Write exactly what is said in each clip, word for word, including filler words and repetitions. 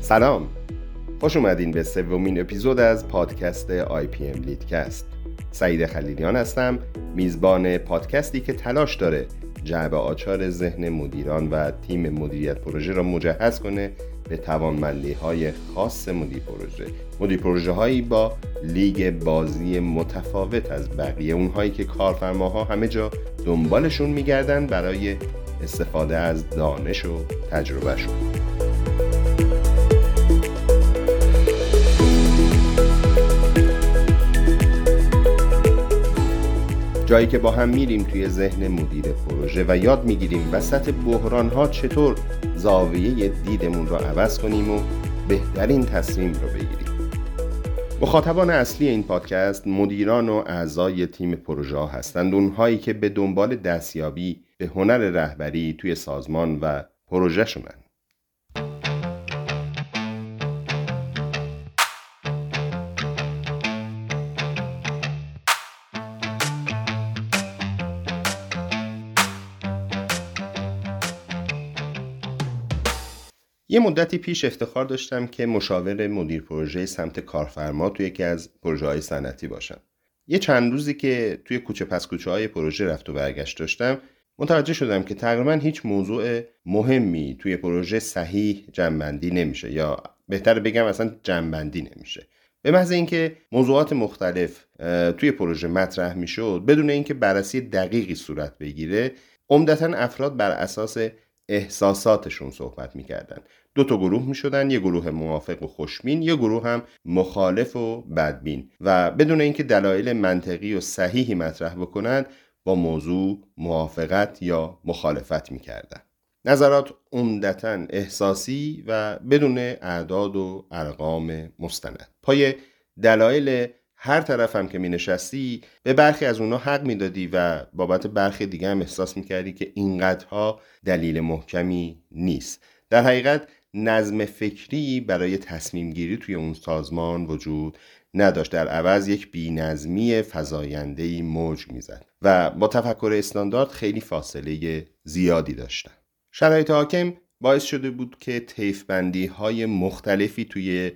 سلام، خوش اومدین به سومین اپیزود از پادکست آی پی ام لیدکست. سعید خلیلیان هستم، میزبان پادکستی که تلاش داره جعبه آچار ذهن مدیران و تیم مدیریت پروژه را مجهز کنه به توانمندی‌های خاص مدیر پروژه. مدیر پروژه هایی با لیگ بازی متفاوت از بقیه، اونهایی که کارفرماها همه جا دنبالشون میگردن برای استفاده از دانش و تجربهشون. جایی که با هم میریم توی ذهن مدیر پروژه و یاد میگیریم وسط بحران‌ها چطور زاویه دیدمون رو عوض کنیم و بهترین تصمیم رو بگیریم. مخاطبان اصلی این پادکست مدیران و اعضای تیم پروژه ها هستند، اونهایی که به دنبال دستیابی به هنر رهبری توی سازمان و پروژه شونن. یه مدتی پیش افتخار داشتم که مشاور مدیر پروژه سمت کارفرما توی یکی از پروژه‌های صنعتی باشم. یه چند روزی که توی کوچه پس کوچه‌های پروژه رفت و برگشت داشتم، متوجه شدم که تقریباً هیچ موضوع مهمی توی پروژه صحیح جمع‌بندی نمیشه، یا بهتر بگم اصلا جمع‌بندی نمیشه. به محض اینکه موضوعات مختلف توی پروژه مطرح میشد بدون اینکه بررسی دقیقی صورت بگیره، عمدتاً افراد بر اساس احساساتشون صحبت میکردن. دو تا گروه میشدن، یه گروه موافق و خوشبین، یه گروه هم مخالف و بدبین، و بدون اینکه دلایل منطقی و صحیحی مطرح بکنن با موضوع موافقت یا مخالفت میکردن. نظرات عمدتاً احساسی و بدون اعداد و ارقام مستند. پای دلایل هر طرف هم که می نشستی به برخی از اونا حق می دادی و بابت برخی دیگه هم احساس می کردی که اینقدرها دلیل محکمی نیست. در حقیقت نظم فکری برای تصمیم گیری توی اون سازمان وجود نداشت، در عوض یک بی‌نظمی فزاینده‌ای موج می زد و با تفکر استاندارد خیلی فاصله زیادی داشتن. شرایط حاکم باعث شده بود که طیف بندی های مختلفی توی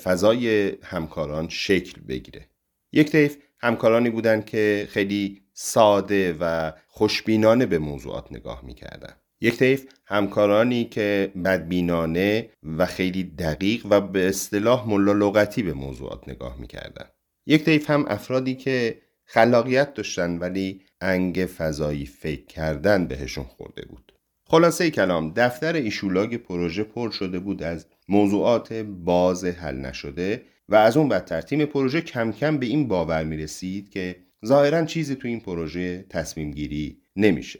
فضای همکاران شکل بگیره. یک طیف همکارانی بودن که خیلی ساده و خوشبینانه به موضوعات نگاه میکردن. یک طیف همکارانی که بدبینانه و خیلی دقیق و به اصطلاح ملا لغتی به موضوعات نگاه میکردن. یک طیف هم افرادی که خلاقیت داشتن ولی انگ فضایی فکر کردن بهشون خورده بود. خلاصه کلام، دفتر ایشولاگ پروژه پر شده بود از موضوعات باز حل نشده و از اون بدتر تیم پروژه کم کم به این باور می رسید که ظاهراً چیزی تو این پروژه تصمیم گیری نمیشه.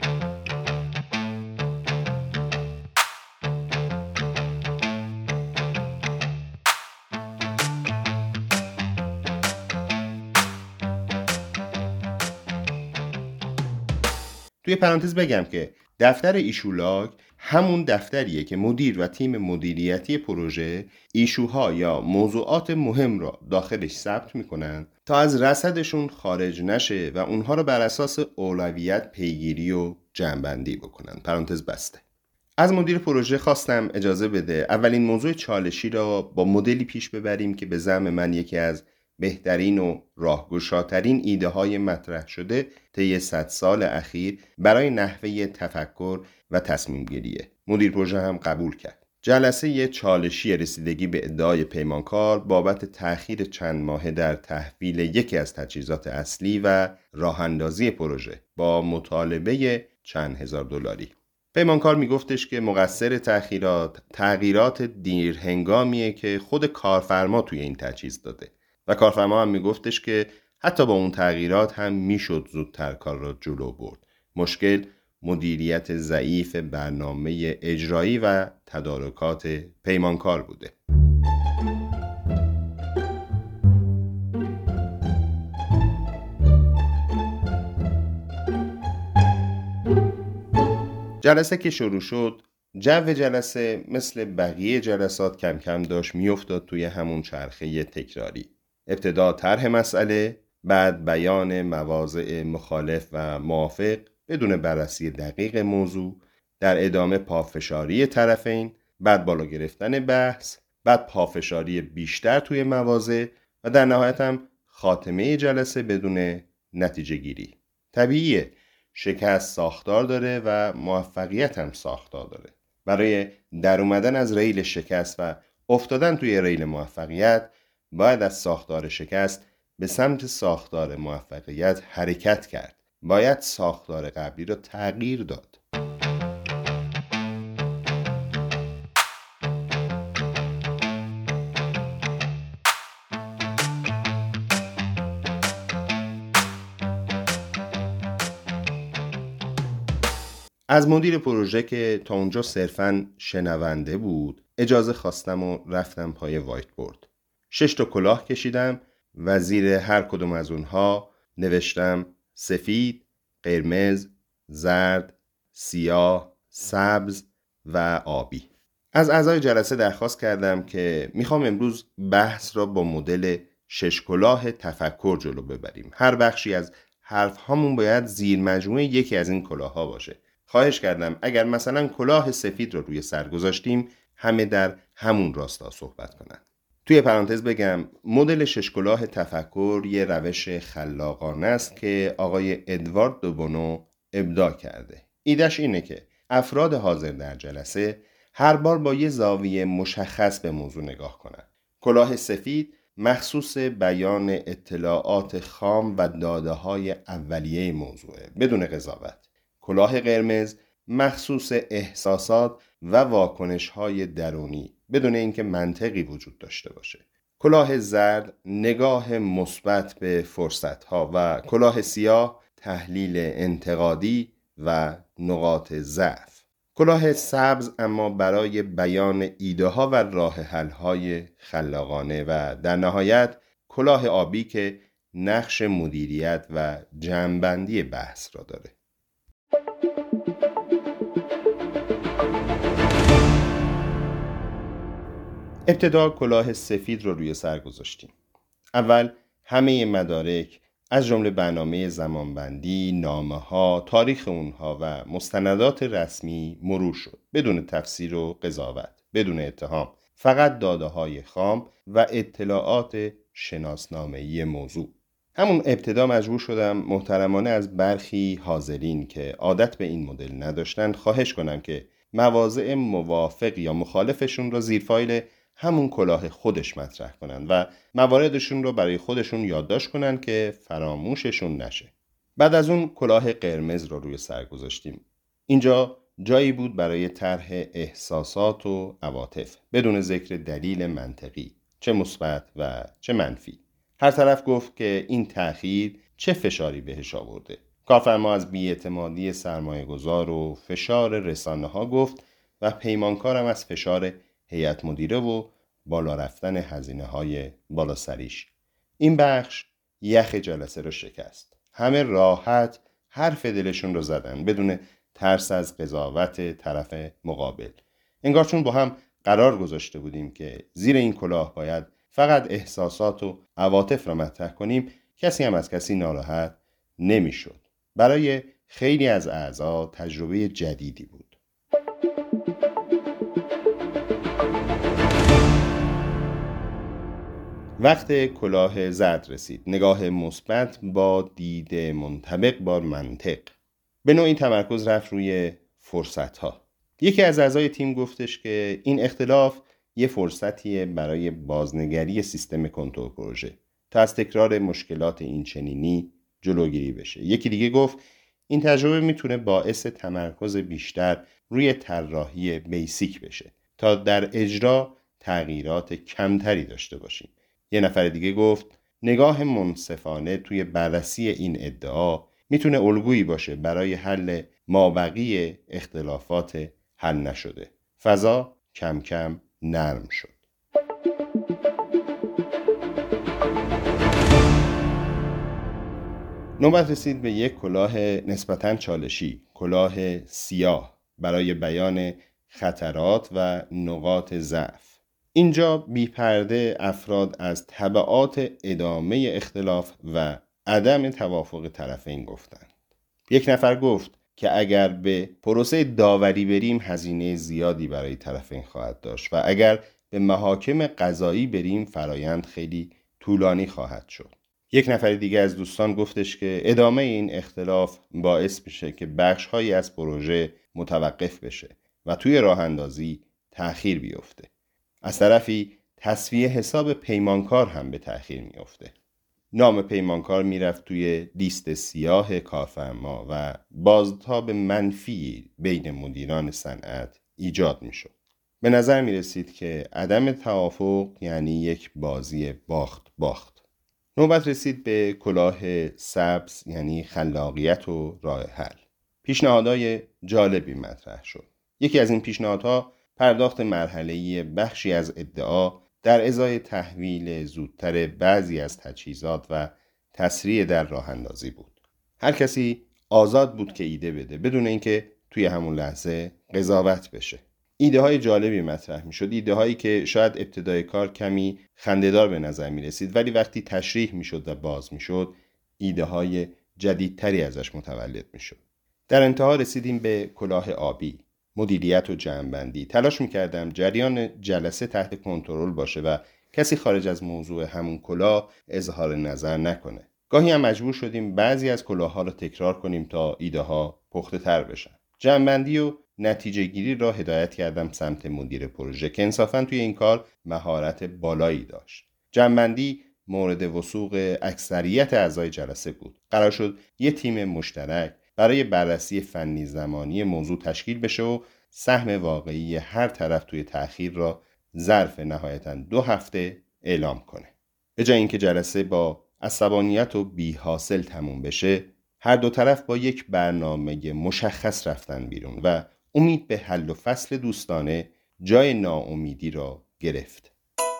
توی پرانتز بگم که دفتر ایشولاگ همون دفتریه که مدیر و تیم مدیریتی پروژه ایشوها یا موضوعات مهم را داخلش ثبت میکنن تا از رصدشون خارج نشه و اونها رو بر اساس اولویت پیگیری و جمع‌بندی بکنن. پرانتز بسته. از مدیر پروژه خواستم اجازه بده اولین موضوع چالشی را با مدلی پیش ببریم که به زعم من یکی از بهترین و راهگشاترین ایده های مطرح شده طی صد سال اخیر برای نحوه تفکر و تصمیم گیریه. مدیر پروژه هم قبول کرد. جلسه یه چالشی رسیدگی به ادعای پیمانکار بابت تأخیر چند ماهه در تحویل یکی از تجهیزات اصلی و راه اندازی پروژه با مطالبه چند هزار دلاری. پیمانکار میگفتش که مقصر تأخیرات تغییرات دیر هنگامیه که خود کارفرما توی این تجهیز داده و کارفرما هم میگفتش که حتی با اون تغییرات هم میشد زودتر کار را جلو برد. مشکل مدیریت ضعیف برنامه اجرایی و تدارکات پیمانکار بوده. جلسه که شروع شد، جو جلسه مثل بقیه جلسات کم کم داشت میافتاد توی همون چرخه تکراری. ابتدا طرح مسئله، بعد بیان مواضع مخالف و موافق بدون بررسی دقیق موضوع، در ادامه پافشاری طرفین بعد بالا گرفتن بحث، بعد پافشاری بیشتر توی مواضع و در نهایت هم خاتمه جلسه بدون نتیجه گیری. طبیعیه، شکست ساختار داره و موفقیت هم ساختار داره. برای در اومدن از ریل شکست و افتادن توی ریل موفقیت باید از ساختار شکست به سمت ساختار موفقیت حرکت کرد. باید ساختار قبلی رو تغییر داد. از مدیر پروژه که تا اونجا صرفاً شنونده بود اجازه خواستم و رفتم پای وایت بورد. شش تا کلاه کشیدم و زیر هر کدوم از اونها نوشتم سفید، قرمز، زرد، سیاه، سبز و آبی. از اعضای جلسه درخواست کردم که میخوام امروز بحث را با مدل شش کلاه تفکر جلو ببریم. هر بخشی از حرف هامون باید زیر مجموعه یکی از این کلاه ها باشه. خواهش کردم اگر مثلا کلاه سفید رو روی سر گذاشتیم همه در همون راستا صحبت کنن. توی پرانتز بگم مدل شش کلاه تفکر یه روش خلاقانه است که آقای ادوارد دو بونو ابداع کرده. ایدهش اینه که افراد حاضر در جلسه هر بار با یه زاویه مشخص به موضوع نگاه کنن. کلاه سفید مخصوص بیان اطلاعات خام و داده‌های اولیه موضوعه بدون قضاوت. کلاه قرمز مخصوص احساسات و واکنش‌های درونی بدون اینکه منطقی وجود داشته باشه. کلاه زرد نگاه مثبت به فرصت‌ها و کلاه سیاه تحلیل انتقادی و نقاط ضعف. کلاه سبز اما برای بیان ایده‌ها و راه حل‌های خلاقانه و در نهایت کلاه آبی که نقش مدیریت و جمع‌بندی بحث را داره. ابتدا کلاه سفید رو روی سر گذاشتیم. اول همه مدارک از جمله برنامه زمانبندی، نامه‌ها، تاریخ اونها و مستندات رسمی مرور شد بدون تفسیر و قضاوت، بدون اتهام، فقط داده‌های خام و اطلاعات شناسنامه‌ای موضوع. همون ابتدا مجبور شدم محترمانه از برخی حاضرین که عادت به این مدل نداشتن خواهش کنم که مواضع موافق یا مخالفشون را زیر فایل همون کلاه خودش مطرح کنن و مواردشون رو برای خودشون یادداشت کنن که فراموششون نشه. بعد از اون کلاه قرمز رو روی سر گذاشتیم. اینجا جایی بود برای طرح احساسات و عواطف بدون ذکر دلیل منطقی، چه مثبت و چه منفی. هر طرف گفت که این تأخیر چه فشاری بهش آورده. کارفرما از بی‌اعتمادی سرمایه‌گذار و فشار رسانه‌ها گفت و پیمانکارم از فشار هیئت مدیره و بالا رفتن هزینه‌های بالا سریش. این بخش یخ جلسه رو شکست. همه راحت حرف دلشون رو زدن بدون ترس از قضاوت طرف مقابل. انگار چون با هم قرار گذاشته بودیم که زیر این کلاه باید فقط احساسات و عواطف را مطرح کنیم، کسی هم از کسی ناراحت نمی‌شد. برای خیلی از اعضا تجربه جدیدی بود. وقت کلاه زرد رسید. نگاه مثبت با دید منطبق با منطق. به نوعی تمرکز رفت روی فرصت‌ها. یکی از اعضای تیم گفتش که این اختلاف یه فرصتیه برای بازنگری سیستم کنترل پروژه تا از تکرار مشکلات این چنینی جلوگیری بشه. یکی دیگه گفت این تجربه میتونه باعث تمرکز بیشتر روی طراحی بیسیک بشه تا در اجرا تغییرات کمتری داشته باشیم. یه نفر دیگه گفت نگاه منصفانه توی بررسی این ادعا میتونه الگویی باشه برای حل مابقی اختلافات حل نشده. فضا کم کم نرم شد. نوبت رسید به یک کلاه نسبتاً چالشی، کلاه سیاه برای بیان خطرات و نقاط ضعف. اینجا بی پرده افراد از تبعات ادامه اختلاف و عدم توافق طرفین گفتند. یک نفر گفت که اگر به پروسه داوری بریم هزینه زیادی برای طرفین خواهد داشت و اگر به محاکم قضایی بریم فرایند خیلی طولانی خواهد شد. یک نفر دیگه از دوستان گفتش که ادامه این اختلاف باعث میشه که بخش‌هایی از پروژه متوقف بشه و توی راه اندازی تأخیر بیفته. از طرفی تسویه حساب پیمانکار هم به تأخیر میفته. نام پیمانکار میرفت توی لیست سیاه کارفرما و بازتاب منفی بین مدیران صنعت ایجاد میشد. به نظر میرسید که عدم توافق یعنی یک بازی باخت باخت. نوبت رسید به کلاه سبز یعنی خلاقیت و راه حل. پیشنهادهای جالبی مطرح شد. یکی از این پیشنهادها پرداخت مرحله‌ای بخشی از ادعا در ازای تحویل زودتر بعضی از تجهیزات و تسریع در راه اندازی بود. هر کسی آزاد بود که ایده بده بدون اینکه توی همون لحظه قضاوت بشه. ایده های جالبی مطرح می شد، ایده هایی که شاید ابتدای کار کمی خنده‌دار به نظر می رسید ولی وقتی تشریح می شد و باز می شد ایده های جدیدتری ازش متولد می شد. در انتها رسیدیم به کلاه آبی، مدیریت و جمع‌بندی. تلاش می کردم جریان جلسه تحت کنترل باشه و کسی خارج از موضوع همون کلاه اظهار نظر نکنه. گاهی هم مجبور شدیم بعضی از کلاه‌ها رو تکرار کنیم تا ایده ها پخته تر بشن. جمع‌بندی و نتیجه گیری را هدایت کردم سمت مدیر پروژه که انصافاً توی این کار مهارت بالایی داشت. جمع‌بندی مورد وثوق اکثریت اعضای جلسه بود. قرار شد یه تیم مشترک برای بررسی فنی زمانی موضوع تشکیل بشه و سهم واقعی هر طرف توی تأخیر را ظرف نهایتاً دو هفته اعلام کنه. به جای اینکه جلسه با عصبانیت و بی حاصل تموم بشه، هر دو طرف با یک برنامه مشخص رفتن بیرون و امید به حل و فصل دوستانه جای ناامیدی را گرفت.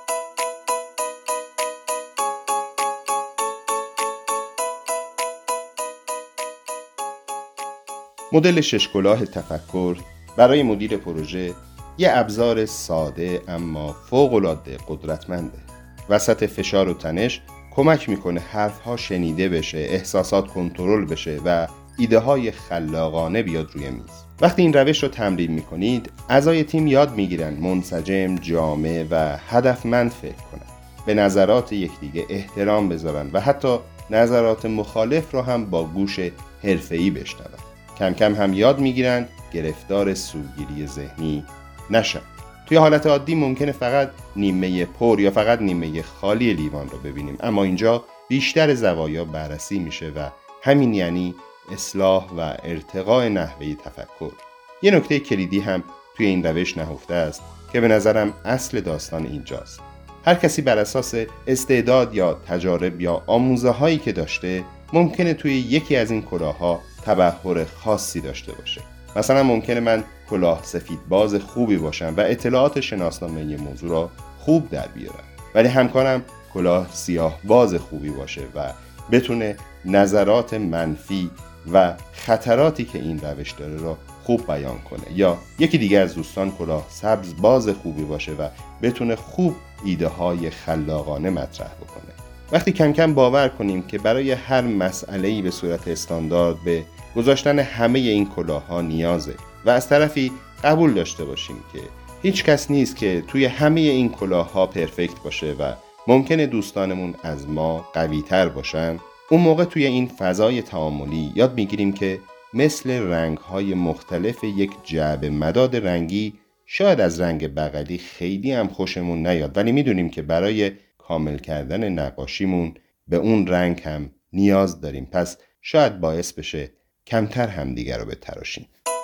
مدل شش کلاه تفکر برای مدیر پروژه یه ابزار ساده اما فوق‌العاده قدرتمنده. وسط فشار و تنش کمک میکنه حرفها شنیده بشه، احساسات کنترل بشه و ایده های خلاقانه بیاد روی میز. وقتی این روش رو تمرین میکنید اعضای تیم یاد میگیرن منسجم، جامع و هدفمند فکر کنن، به نظرات یکدیگه احترام بذارن و حتی نظرات مخالف رو هم با گوش حرفه‌ای بشنون. کم کم هم یاد میگیرن گرفتار سوگیری ذهنی نشن. توی حالت عادی ممکنه فقط نیمه پر یا فقط نیمه خالی لیوان رو ببینیم، اما اینجا بیشتر زوایا بررسی میشه و همین یعنی اصلاح و ارتقاء نحوه تفکر. یه نکته کلیدی هم توی این روش نهفته است که به نظرم اصل داستان اینجاست. هر کسی بر اساس استعداد یا تجارب یا آموزه هایی که داشته ممکنه توی یکی از این کلاه‌ها تبحر خاصی داشته باشه. مثلا ممکنه من کلاه سفید باز خوبی باشم و اطلاعات شناسنامه موضوع را خوب در بیارم، ولی همکارم کلاه سیاه باز خوبی باشه و بتونه نظرات منفی و خطراتی که این روش داره را خوب بیان کنه. یا یکی دیگه از دوستان کلاه سبز باز خوبی باشه و بتونه خوب ایده های خلاقانه مطرح بکنه. وقتی کم کم باور کنیم که برای هر مسئله‌ای به صورت استاندارد به گذاشتن همه این کلاه‌ها نیازه و از طرفی قبول داشته باشیم که هیچ کس نیست که توی همه این کلاه‌ها پرفکت باشه و ممکنه دوستانمون از ما قوی‌تر باشن، اون موقع توی این فضای تعاملی یاد میگیریم که مثل رنگ‌های مختلف یک جعبه مداد رنگی شاید از رنگ بغلی خیلی هم خوشمون نیاد، ولی میدونیم که برای کامل کردن نقاشیمون به اون رنگ هم نیاز داریم، پس شاید باعث بشه کمتر همدیگر رو بتراشیم.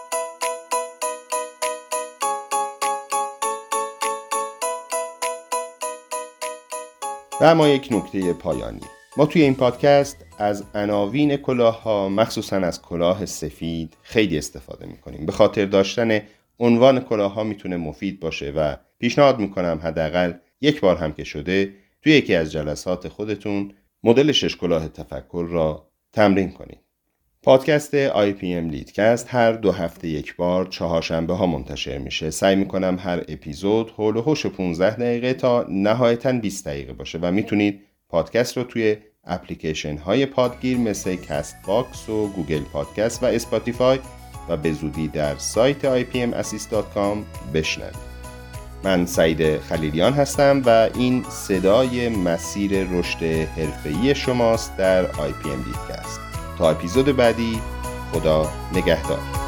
و اما یک نکته پایانی، ما توی این پادکست از عناوین کلاه‌ها مخصوصاً از کلاه سفید خیلی استفاده می‌کنیم. به خاطر داشتن عنوان کلاه‌ها میتونه مفید باشه و پیشنهاد می‌کنم حداقل یک بار هم که شده توی یکی از جلسات خودتون مدل شش کلاه تفکر را تمرین کنید. پادکست آی پی ام لیدکست هر دو هفته یک بار چهارشنبه ها منتشر میشه. سعی میکنم هر اپیزود حول و حوش پانزده دقیقه تا نهایتاً بیست دقیقه باشه و میتونید پادکست رو توی اپلیکیشن های پادگیر مثل کست باکس و گوگل پادکست و اسپاتیفای و به زودی در سایت آی پی ام اسیست دات کام بشنوید. من سعید خلیلیان هستم و این صدای مسیر رشد حرفه‌ای شماست در آی پی ام لیدکست. تا اپیزود بعدی، خدا نگهدار.